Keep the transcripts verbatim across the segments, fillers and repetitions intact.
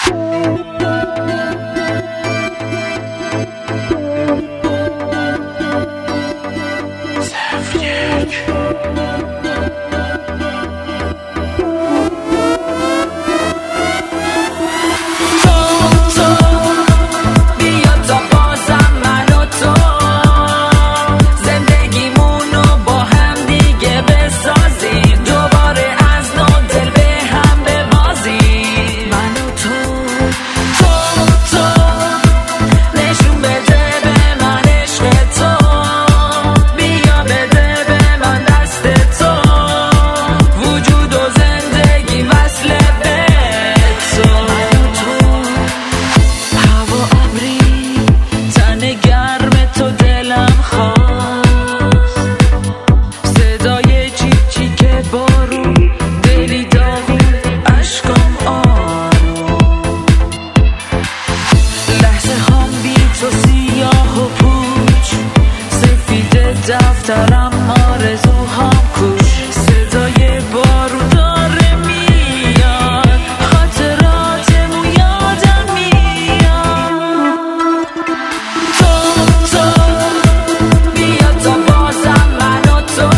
دفترم آرزوهام کوش صدای بارون داره میاد خاطراتمو یادم میاد تو تو بیا تا بازم من و تو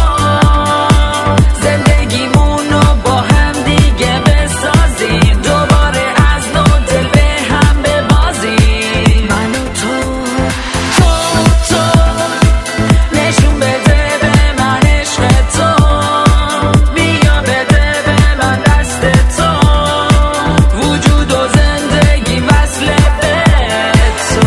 زندگیمونو با هم دیگه بسازیم دوباره از نو دل به هم ببازیم من و تو تو تو نشون بده به من عشق تو بیا بده به من دست تو وجود و زندگی وصل به تو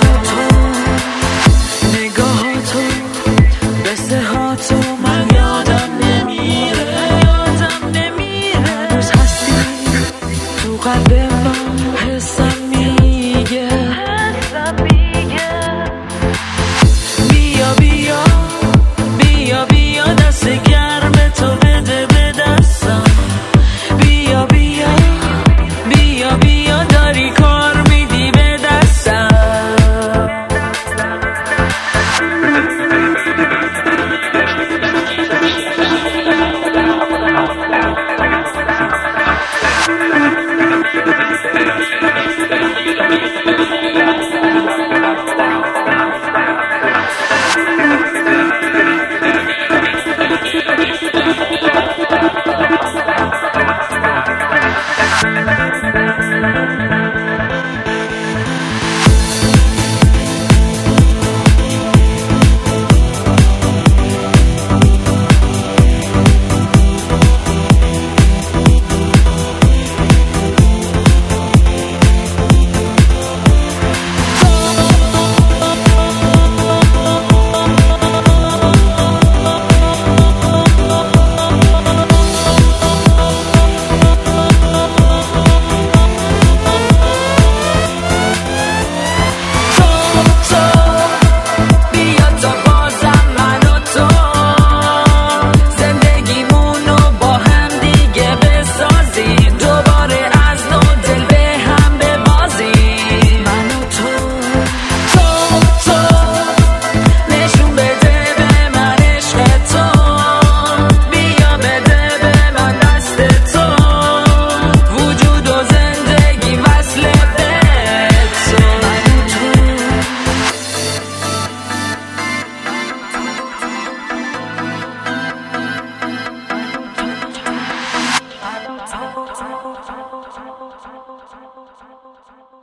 نگاهاتو قصه هاتو من یادم نمیره یادم نمیره هنوز هستی تو قلب من حسم میگه حسم میگه بیا بیا بیا بیا دست گرم تو بده به دستم بیا بیا بیا بیا داری کار میدی به دستم I